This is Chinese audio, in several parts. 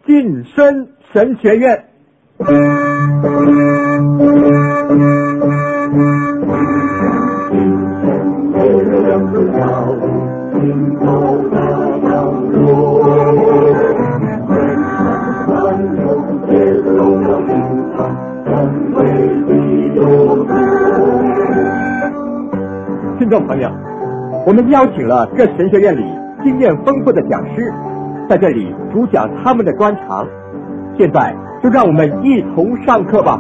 晋升神学院。听众朋友，我们邀请了各神学院里经验丰富的讲师，在这里主讲他们的专长。现在就让我们一同上课吧。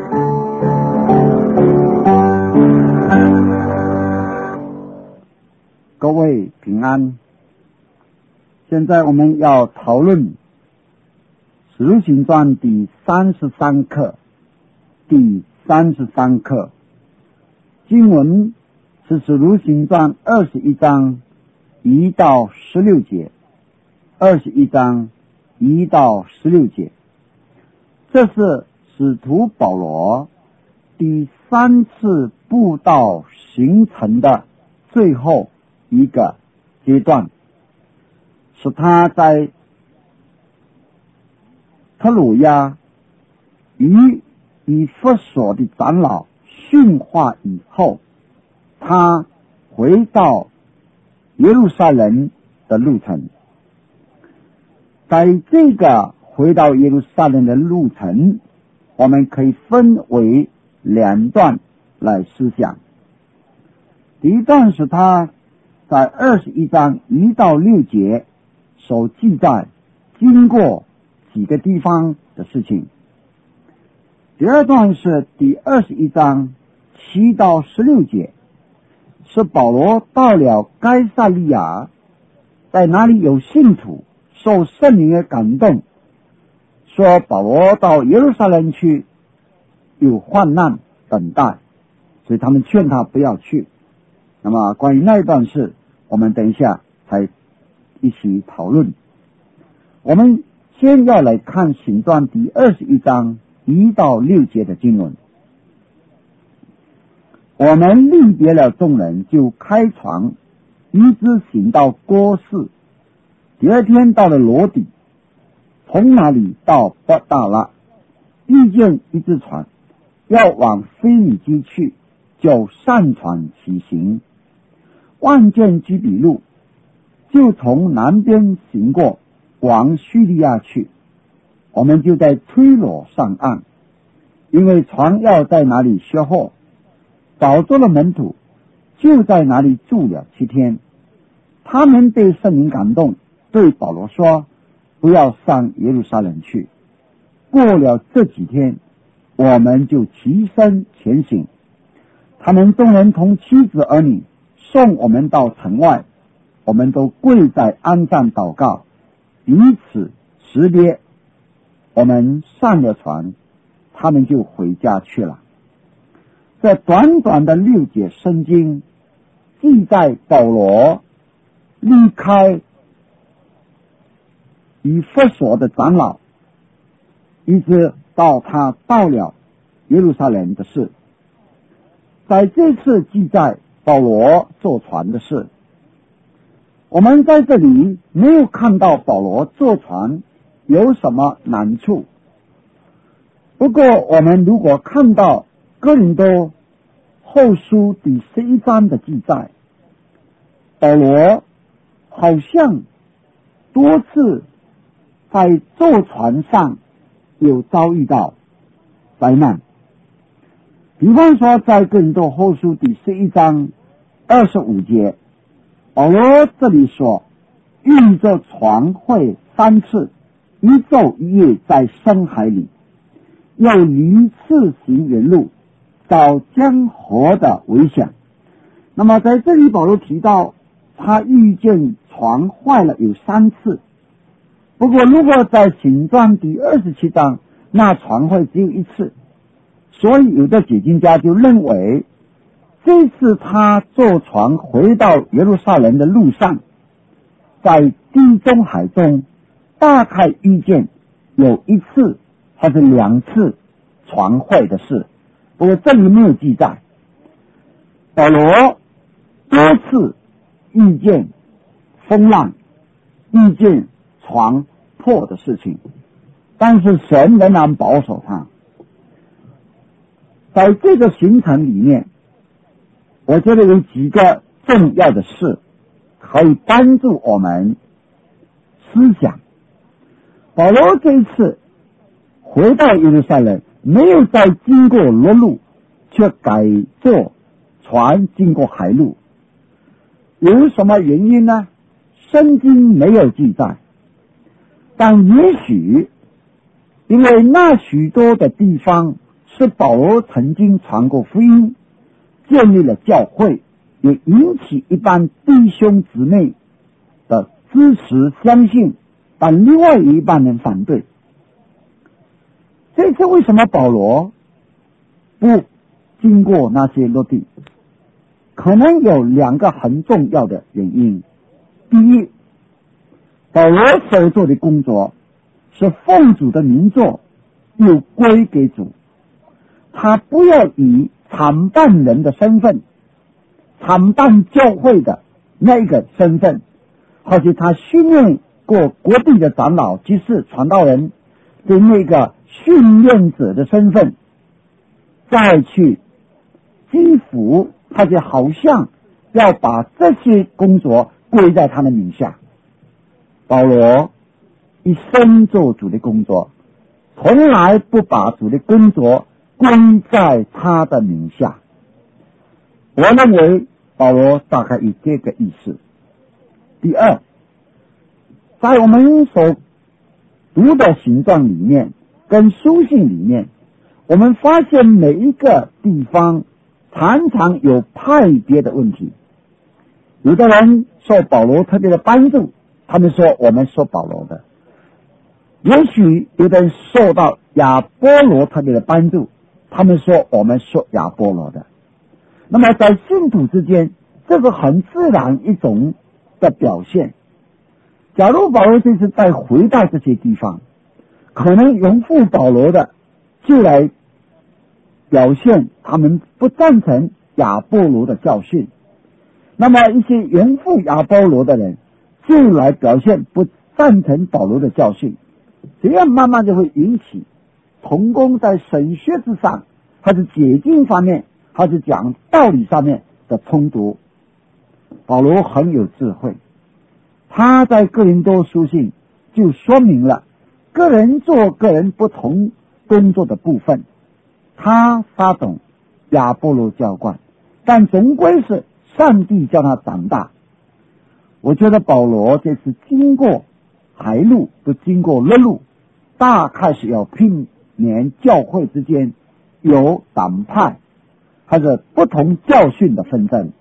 各位平安。现在我们要讨论《使徒行传》第33课，第33课经文是《使徒行传》21章1到16节，21章1到16节。这是使徒保罗第3次布道行程的最后一个阶段，是他在特鲁亚与以弗所的长老训话以后，他回到耶路撒冷的路程。在这个回到耶路撒冷的路程，我们可以分为2段来思想。第一段是他在21章1到6节所记载经过几个地方的事情。第二段是第21章7到16节，是保罗到了该撒利亚，在那里有信徒受圣灵的感动，说保罗到耶路撒冷去有患难等待，所以他们劝他不要去。那么关于那一段事，我们等一下才一起讨论。我们先要来看行传第21章1到6节的经文。我们离别了众人，就开船，一直行到哥士。第二天到了罗底，从那里到伯大拉，遇见一只船要往腓尼基去，就上船起行，望见基比路，就从南边行过，往叙利亚去。我们就在推罗上岸，因为船要在哪里卸货，找着了门徒，就在哪里住了7天。他们被圣灵感动，对保罗说，不要上耶路撒冷去。过了这几天，我们就起身前行。他们众人同妻子儿女送我们到城外，我们都跪在安站祷告，彼此识别。我们上了船，他们就回家去了。这短短的6节圣经记载保罗离开以弗所的长老，一直到他到了耶路撒冷的事。在这次记载保罗坐船的事，我们在这里没有看到保罗坐船有什么难处。不过我们如果看到哥林多后书第11章的记载，保罗好像多次在坐船上有遭遇到灾难。比方说在哥林多后书第11章25节，保罗这里说，遇着船会3次，1昼1夜在深海里，又屡次行远路，遭江河的危险。那么在这里保罗提到他遇见船坏了有3次。不过如果在行传第27章，那船坏只有1次。所以有的解经家就认为，这次他坐船回到耶路撒冷的路上，在地中海中大概遇见有1次或者2次船坏的事，不过这里没有记载。保罗多次遇见风浪，遇见船破的事情。 但是神仍然保守他。在这个行程里面，我觉得有几个重要的事可以帮助我们思想。保罗这一次回到耶路撒冷，没有再经过陆路，却改坐船经过海路，有什么原因呢？圣经没有记载，但也许因为那许多的地方是保罗曾经传过福音，建立了教会，也引起一般弟兄姊妹的支持相信，但另外一半人反对。这次为什么保罗不经过那些陆地？可能有两个很重要的原因。第一，保罗所做的工作是奉主的名做，又归给主，他不要以参办人的身份，参办教会的那个身份，或者他训练过国地的长老、祭司、传道人的那个训练者的身份，再去基辅，或者好像要把这些工作归在他的名下。保罗一生做主的工作，从来不把主的工作归在他的名下。我认为保罗大概有这个意思。第二，在我们所读的形状里面跟书信里面，我们发现每一个地方常常有派别的问题。有的人受保罗特别的帮助，他们说我们说保罗的；也许有的人受到亚波罗特别的帮助，他们说我们说亚波罗的。那么在信徒之间，这是很自然一种的表现。假如保罗这次再回到这些地方，可能拥护保罗的就来表现他们不赞成亚波罗的教训，那么一些拥护亚波罗的人就来表现不赞成保罗的教训，这样慢慢就会引起同工在神学之上，还是解经方面，还是讲道理上面的冲突。保罗很有智慧，他在哥林多书信就说明了个人做个人不同工作的部分，他发懂亚波罗浇灌，但总归是上帝叫他长大。我觉得保罗这次经过海路不经过陆路，大概是要避免教会之间有党派或者不同教训的纷争。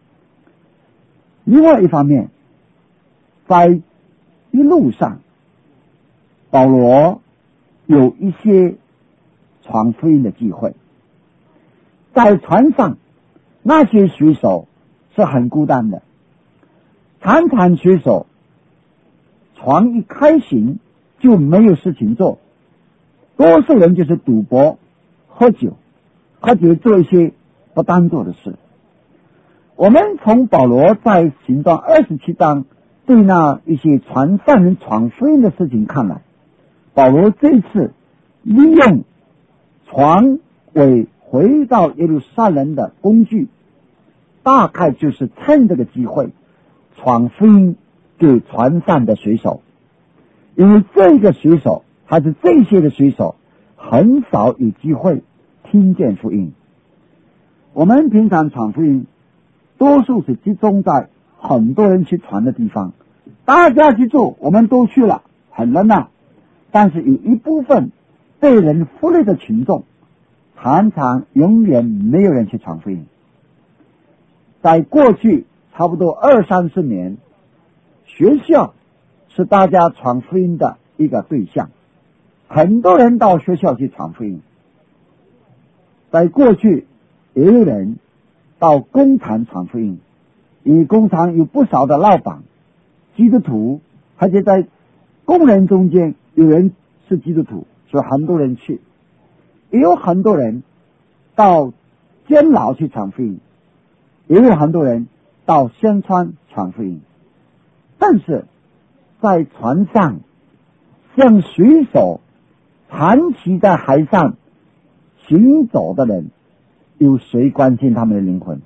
另外一方面，在一路上保罗有一些传福音的机会。在船上那些水手是很孤单的，常常水手船一开行就没有事情做，多数人就是赌博、喝酒做一些不当做的事。我们从保罗在行传27章对那一些船上人传福音的事情看来，保罗这次利用船为回到耶路撒冷的工具，大概就是趁这个机会传福音给船上的水手，因为这个水手还是这些的水手很少有机会听见福音。我们平常传福音多数是集中在很多人去传的地方，大家去做，我们都去了，很热闹。但是有一部分被人忽略的群众，常常永远没有人去传福音。在过去差不多20-30年，学校是大家传福音的一个对象，很多人到学校去传福音。在过去也有人到工厂传福音，因为工厂有不少的老板基督徒，而且在工人中间有人是基督徒，所以很多人去。也有很多人到监牢去传福音，也有很多人到乡村传福音。但是在船上像水手长期在海上行走的人，有谁关心他们的灵魂？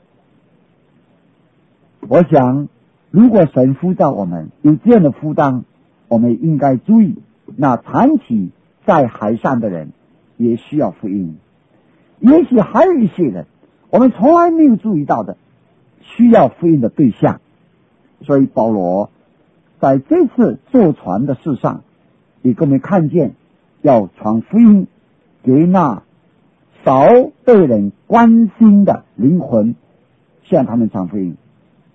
我想，如果神呼召我们有这样的负担，我们应该注意，那长期在海上的人也需要福音。也许还有一些人，我们从来没有注意到的，需要福音的对象。所以保罗在这次坐船的事上，也给我们看见要传福音给那少被人关心的灵魂，向他们传福音。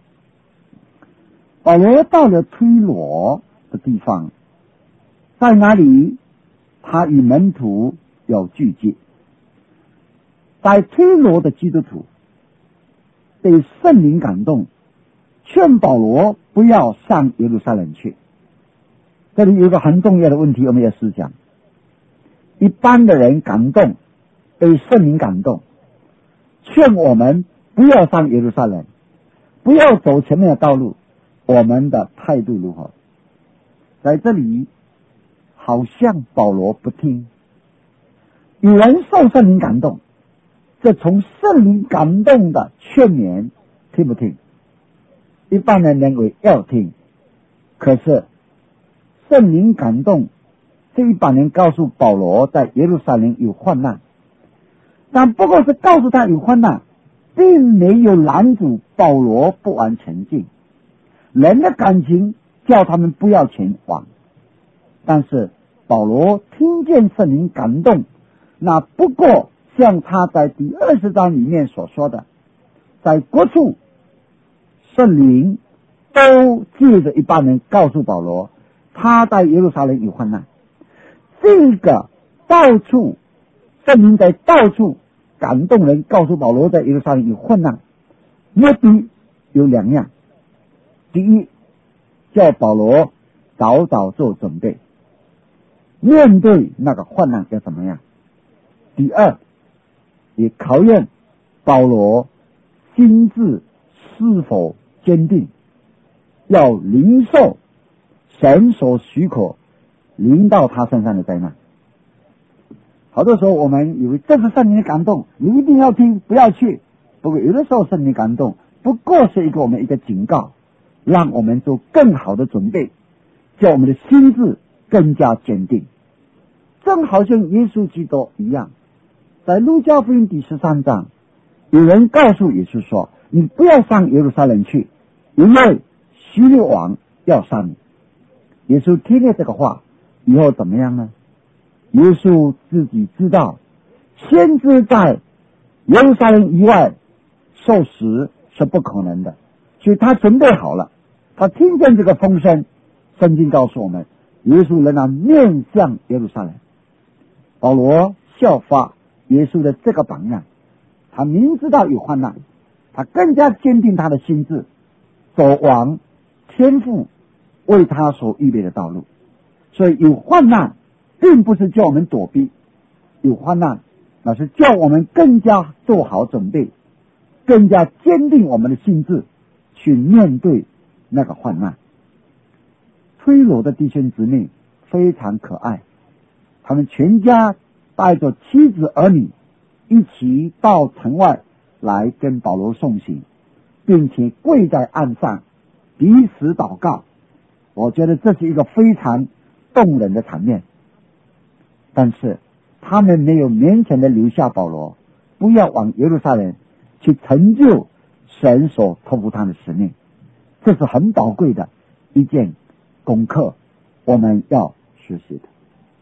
保罗到了推罗的地方，在那里他与门徒有聚集。在推罗的基督徒被圣灵感动，劝保罗不要上耶路撒冷去。这里有一个很重要的问题，我们要思想。一般的人感动，被圣灵感动，劝我们不要上耶路撒冷，不要走前面的道路，我们的态度如何？在这里好像保罗不听。有人受圣灵感动，这从圣灵感动的劝勉听不听？一般人认为要听，可是圣灵感动，这一般人告诉保罗在耶路撒冷有患难，但不过是告诉他有患难，并没有拦阻保罗不往前进。人的感情叫他们不要前往，但是保罗听见圣灵感动，那不过像他在第20章里面所说的，在各处圣灵都借着一般人告诉保罗，他在耶路撒冷有患难。这个到处圣灵在到处感动人，告诉保罗在耶路撒冷有患难，目的有2样。第一，叫保罗早早做准备，面对那个患难要怎么样。第二，也考验保罗心智是否坚定，要领受神所许可临到他身上的灾难。好多时候我们以为这是圣灵的感动，你一定要听，不要去。不过有的时候圣灵感动不过是一个警告，让我们做更好的准备，叫我们的心智更加坚定。正好像耶稣基督一样，在路加福音第13章，有人告诉耶稣说，你不要上耶路撒冷去，因为希律王要杀你。耶稣听了这个话以后怎么样呢？耶稣自己知道先知在耶路撒冷以外受死是不可能的，所以他准备好了。他听见这个风声，圣经告诉我们，耶稣仍然面向耶路撒冷。保罗效法耶稣的这个榜样，他明知道有患难，他更加坚定他的心志，走往天父为他所预备的道路。所以有患难并不是叫我们躲避，有患难那是叫我们更加做好准备，更加坚定我们的心志去面对那个患难。推罗的弟兄姊妹非常可爱，他们全家带着妻子儿女一起到城外来跟保罗送行，并且跪在岸上彼此祷告。我觉得这是一个非常动人的场面。但是他们没有勉强的留下保罗，不要往耶路撒冷去成就神所托付他的使命。这是很宝贵的一件功课，我们要学习的。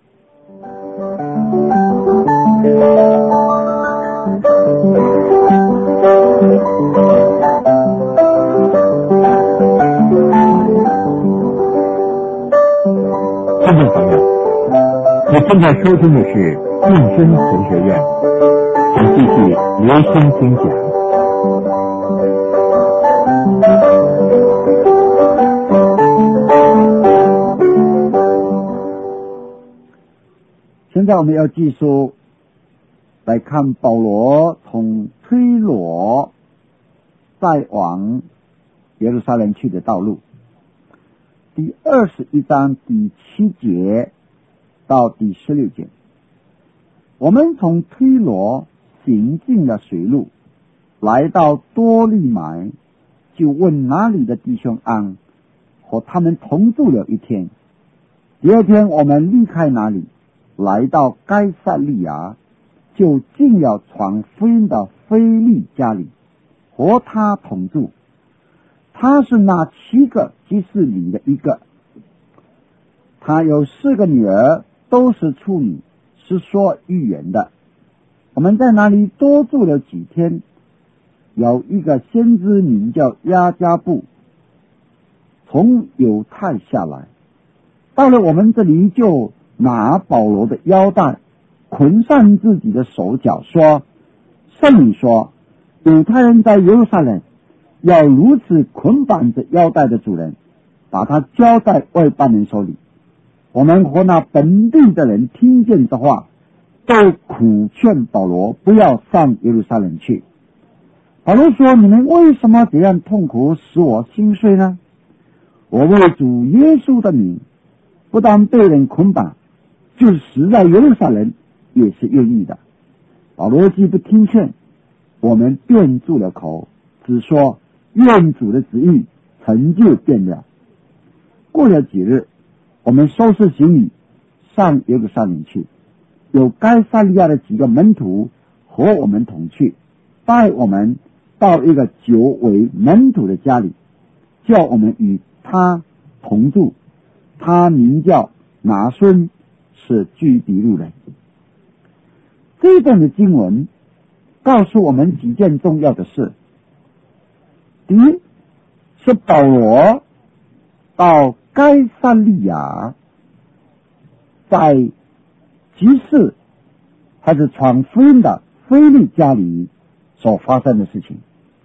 听众朋友，你正在收听的是晋升神学院，请继续留心听讲。 现在我们要继续来看保罗从推罗再往耶路撒冷去的道路。第21章第7节到第16节， 我们从推罗行进了水路，来到多利买，就问那里的弟兄安，和他们同住了一天。第二天我们离开那里，来到该撒利亚，就进了传福音的腓利家里，和他同住。他是那7个祭司里的一个，他有4个女儿，都是处女，是说预言的。我们在那里多住了几天。有一个先知名叫亚加布，从犹太下来，到了我们这里，就拿保罗的腰带捆上自己的手脚，说：圣灵说，犹太人在耶路撒冷要如此捆绑着腰带的主人，把他交在外邦人手里。我们和那本地的人听见这话，都苦劝保罗不要上耶路撒冷去。保罗说：你们为什么这样痛苦，使我心碎呢？我为主耶稣的名，不但被人捆绑，就是死在耶路撒冷也是愿意的。保罗既不听劝，我们便住了口，只说愿主的旨意成就便了。过了几日，我们收拾行李上耶路撒冷去，有该撒利亚的几个门徒和我们同去，带我们到一个久为门徒的家里，叫我们与他同住。他名叫拿孙，是居比路人。这一段的经文告诉我们几件重要的事。第一，是保罗到该撒利亚，在集市还是传福音的腓利家里所发生的事情。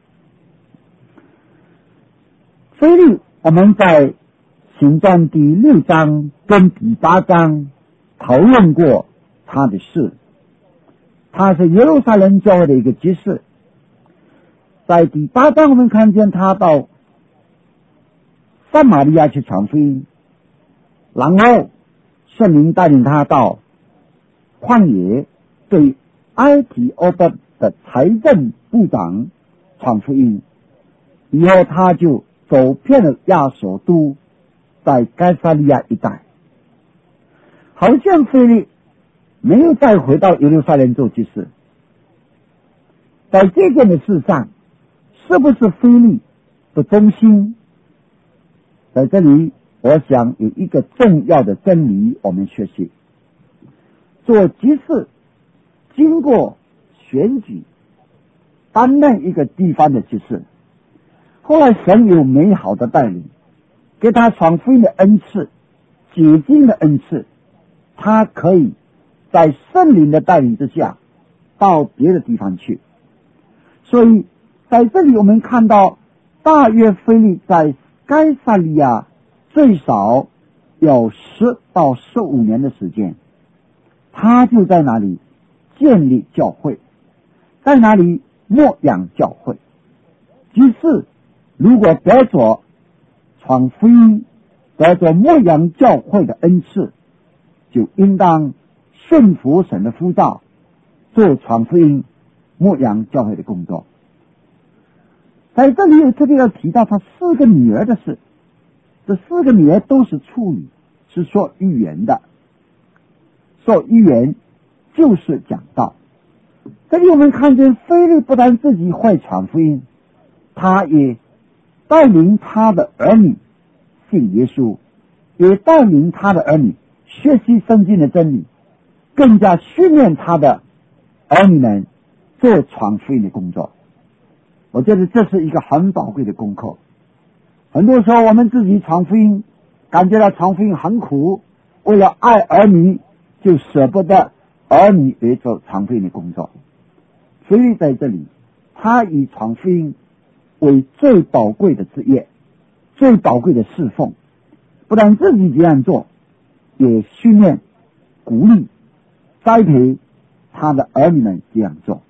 腓利，我们在行传第6章跟第8章讨论过他的事。他是耶路撒冷教会的一个执事。在第8章我们看见他到撒玛利亚去传福音，然后圣灵带领他到旷野，对埃提欧巴的财政部长传福音。以后他就走遍了亚索都，在该撒利亚一带。好像腓利没有再回到耶路撒冷做祭司。在这件的事上，是不是腓利的忠心？在这里我想有一个重要的真理我们学习。做祭司经过选举，担任一个地方的祭司，后来神有美好的带领，给他传福音的恩赐，解经的恩赐，他可以在圣灵的带领之下到别的地方去。所以在这里我们看到，大约腓利在该撒利亚最少有10到15年的时间，他就在那里建立教会，在那里牧养教会。即是如果得着传福音，得着牧养教会的恩赐，就应当顺服神的呼召，做传福音牧养教会的工作。在这里有特别要提到他4个女儿的事。这4个女儿都是处女，是说预言的。说预言就是讲道。这里我们看见腓利不但自己会传福音，他也带领他的儿女信耶稣，也带领他的儿女学习圣经的真理，更加训练他的儿女们做传福音的工作。我觉得这是一个很宝贵的功课。很多时候我们自己传福音，感觉到传福音很苦，为了爱儿女就舍不得儿女来做传福音的工作。所以在这里他以传福音为最宝贵的职业，最宝贵的侍奉，不但自己这样做，也训练鼓励栽培他的儿女们这样做。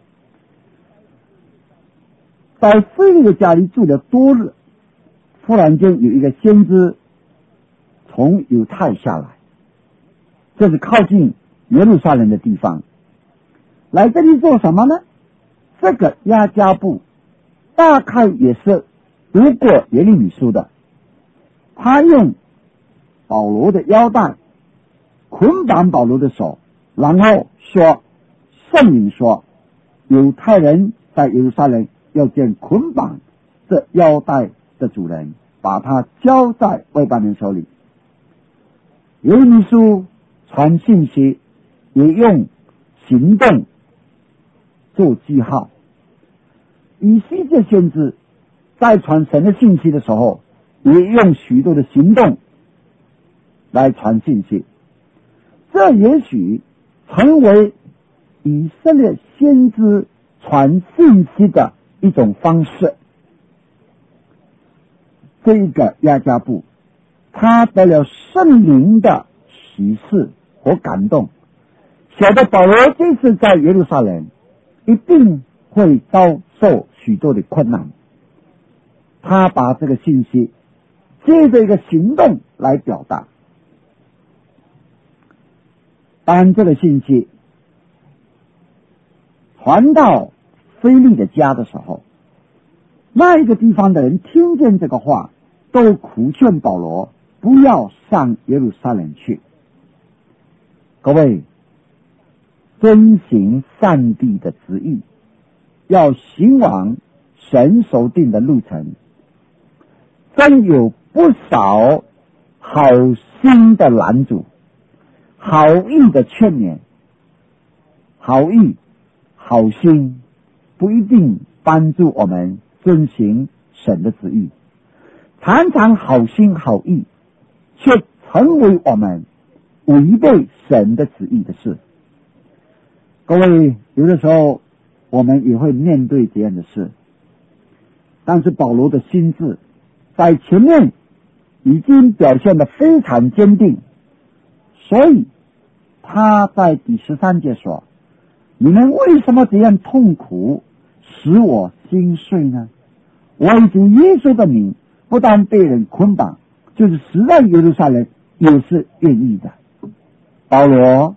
在腓利的家里住了多日，忽然间有一个先知从犹太下来，这是靠近耶路撒冷的地方， 来这里做什么呢？这个押加布大概也是读过耶利米书的，他用保罗的腰带捆绑保罗的手，然后说，圣灵说，犹太人在耶路撒冷要见捆绑这腰带的主人，把他交在外邦人手里。耶利米书传信息也用行动做记号。以西结先知在传神的信息的时候，也用许多的行动来传信息，这也许成为以色列先知传信息的一种方式。这一个押加布，他得了圣灵的启示和感动，晓得保罗这次在耶路撒冷一定会遭受许多的困难，他把这个信息借着一个行动来表达。当这个信息传到腓利的家的时候，那一个地方的人听见这个话，都苦劝保罗不要上耶路撒冷去。各位，遵行上帝的旨意，要行往神所定的路程，真有不少好心的拦阻，好意的劝勉。好意好心不一定帮助我们遵行神的旨意，常常好心好意却成为我们违背神的旨意的事。各位，有的时候我们也会面对这样的事，但是保罗的心智在前面已经表现得非常坚定，所以他在第13节说，你们为什么这样痛苦，使我心碎呢？我已经耶稣的名不但被人捆绑，就是死在耶路撒冷也是愿意的。保罗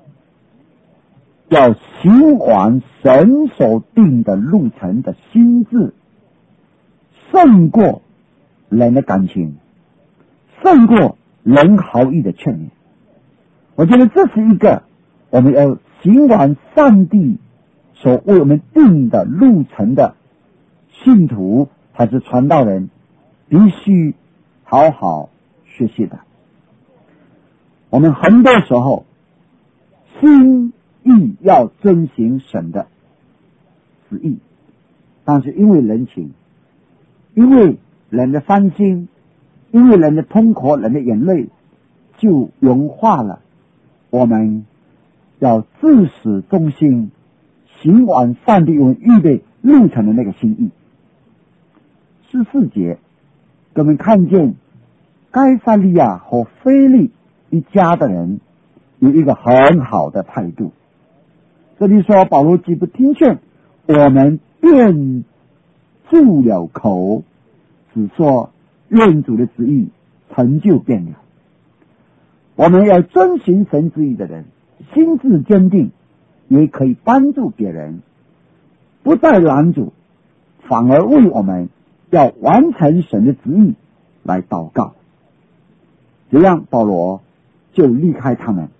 要行完神所定的路程的心智，胜过人的感情，胜过人好意的劝勉。我觉得这是一个我们要行完上帝所为我们定的路程的信徒还是传道人必须好好学习的。我们很多时候心意要遵行神的旨意，但是因为人情，因为人的翻心，因为人的痛苦，人的眼泪，就融化了我们要自始忠心行完上帝为我们预备路程的那个心意。14节我们看见该撒利亚和腓利一家的人有一个很好的态度。这里说保罗既不听劝，我们便住了口，只说愿主的旨意成就便了。我们要遵行神旨意的人，心智坚定，也可以帮助别人，不再拦阻，反而为我们要完成神的旨意来祷告。这样保罗就离开他们，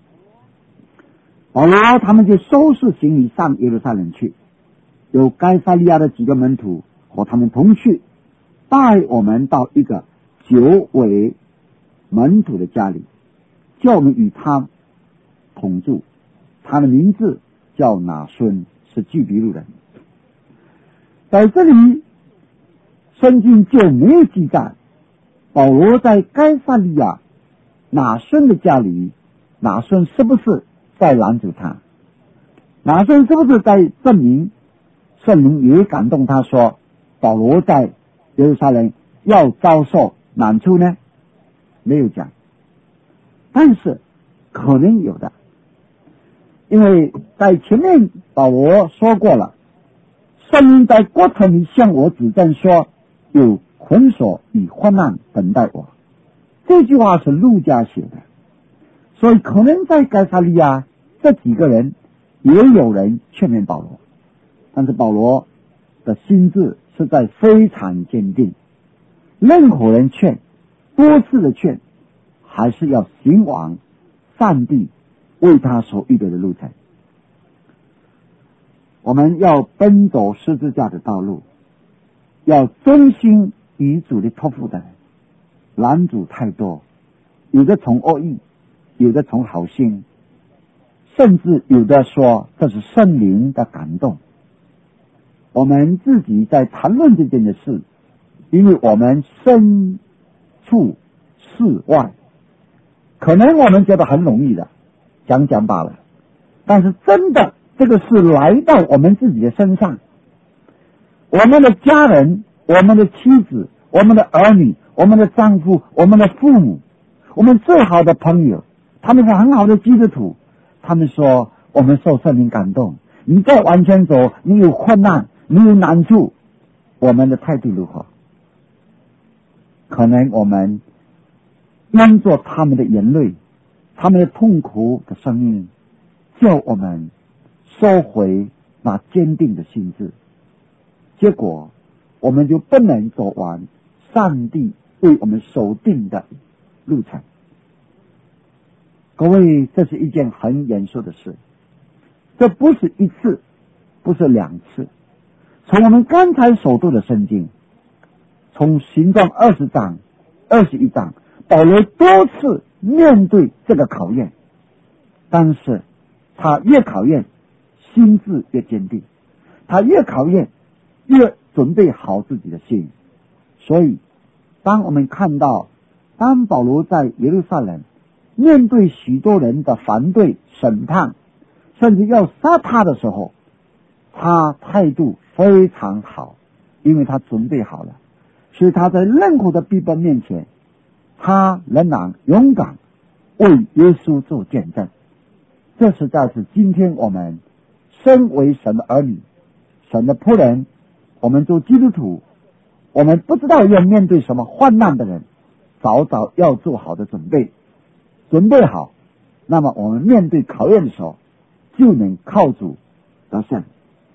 保罗他们就收拾行李上耶路撒冷去，有该撒利亚的几个门徒和他们同去，带我们到一个9位门徒的家里，叫我们与他同住。他的名字叫拿孙，是居比路人。在这里圣经就没有记载保罗在该撒利亚拿孙的家里，拿孙是不是在拦阻他？拿孙是不是在证明圣灵也感动他说保罗在耶路撒冷要遭受难处呢？没有讲，但是可能有的，因为在前面保罗说过了，圣灵在过程里向我指证说有捆锁与患难等待我，这句话是路加写的，所以可能在该撒利亚这几个人也有人劝勉保罗，但是保罗的心智实在非常坚定，任何人劝，多次的劝，还是要行往上帝为他所预备的路程。我们要奔走十字架的道路，要忠心于主的托付的人，拦阻太多，有的从恶意，有的从好心，甚至有的说这是圣灵的感动。我们自己在谈论这件的事，因为我们身处事外，可能我们觉得很容易的讲讲罢了，但是真的这个事来到我们自己的身上，我们的家人，我们的妻子，我们的儿女，我们的丈夫，我们的父母，我们最好的朋友，他们是很好的基督徒，他们说我们受圣灵感动，你再往前走，你有困难，你有难处，我们的态度如何？可能我们因着他们的言论，他们的痛苦的声音，叫我们收回那坚定的心智，结果我们就不能走完上帝为我们守定的路程。各位，这是一件很严肃的事，这不是一次，不是两次。从我们刚才所读的圣经，从行传20章、21章，保罗多次面对这个考验，但是他越考验，心智越坚定，他越考验，越准备好自己的心。所以当我们看到，当保罗在耶路撒冷面对许多人的反对、审判，甚至要杀他的时候，他态度非常好，因为他准备好了，所以他在任何的逼迫面前，他仍然勇敢为耶稣做见证。这实在是今天我们身为神的儿女，神的仆人，我们做基督徒，我们不知道要面对什么患难的人，早早要做好的准备，准备好，那么我们面对考验的时候，就能靠主得胜。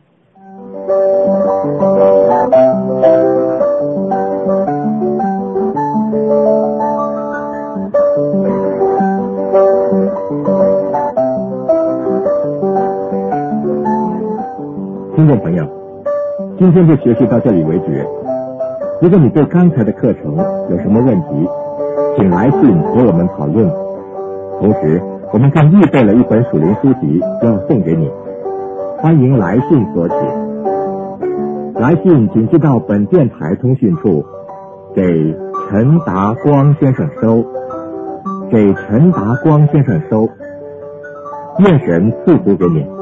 听众朋友，今天就学习到这里为止。如果你对刚才的课程有什么问题，请来信和我们讨论。同时，我们更预备了一本属灵书籍要送给你，欢迎来信索取。来信请寄到本电台通讯处，给陈达光先生收，给陈达光先生收。愿神赐福给你。